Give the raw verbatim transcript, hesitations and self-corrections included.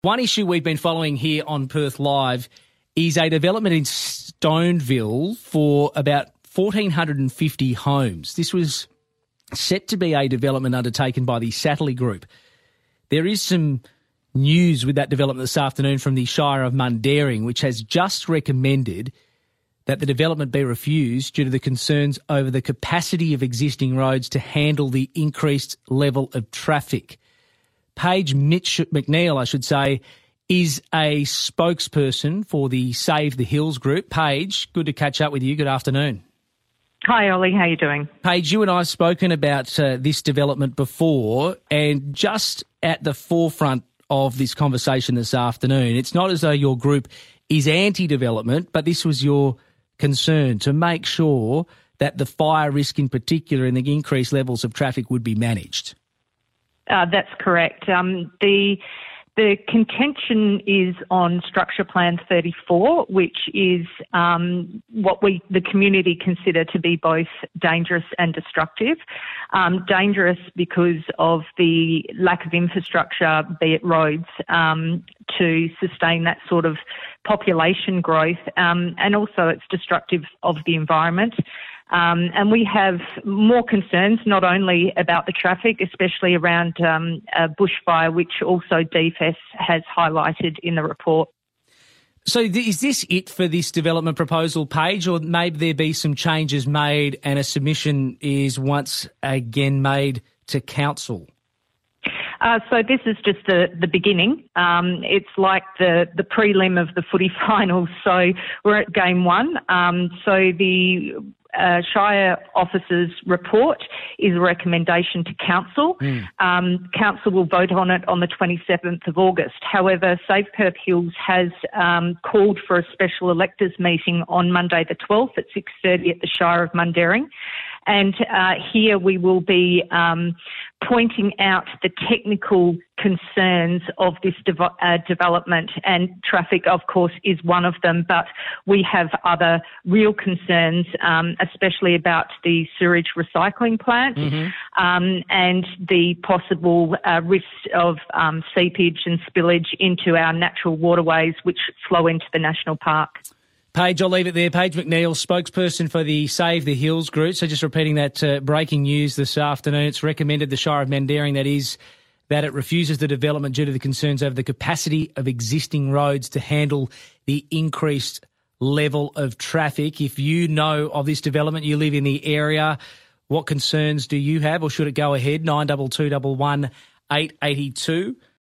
One issue we've been following here on Perth Live is a development in Stoneville for about one thousand four hundred fifty homes. This was set to be a development undertaken by the Satterley Group. There is some news with that development this afternoon from the Shire of Mundaring, which has just recommended that the development be refused due to the concerns over the capacity of existing roads to handle the increased level of traffic. Paige Mitch McNeil, I should say, is a spokesperson for the Save the Hills group. Paige, good to catch up with you. Good afternoon. Hi, Ollie. How are you doing? Paige, you and I have spoken about uh, this development before, and just at the forefront of this conversation this afternoon, it's not as though your group is anti-development, but this was your concern to make sure that the fire risk in particular and the increased levels of traffic would be managed. Uh, that's correct. Um, the the contention is on Structure Plan thirty-four, which is um, what we the community consider to be both dangerous and destructive. Um, dangerous because of the lack of infrastructure, be it roads, um, to sustain that sort of population growth, um, and also it's destructive of the environment. Um, and we have more concerns, not only about the traffic, especially around um, uh, bushfire, which also D F E S has highlighted in the report. So th- is this it for this development proposal, Paige, or maybe there be some changes made and a submission is once again made to council? Uh, so this is just the, the beginning. Um, it's like the, the prelim of the footy finals. So we're at game one. Um, so the uh, Shire officers' report is a recommendation to council. Mm. Um, council will vote on it on the twenty-seventh of August. However, Save Perth Hills has um, called for a special electors meeting on Monday the twelfth at six thirty at the Shire of Mundaring. And uh, here we will be um, pointing out the technical concerns of this de- uh, development, and traffic, of course, is one of them. But we have other real concerns, um, especially about the sewage recycling plant mm-hmm. um, and the possible uh, risks of um, seepage and spillage into our natural waterways, which flow into the national park. Paige, I'll leave it there. Paige McNeil, spokesperson for the Save the Hills group. So just repeating that uh, breaking news this afternoon, it's recommended the Shire of Mundaring, that is, that it refuses the development due to the concerns over the capacity of existing roads to handle the increased level of traffic. If you know of this development, you live in the area, what concerns do you have, or should it go ahead? nine two two one one eight eight two.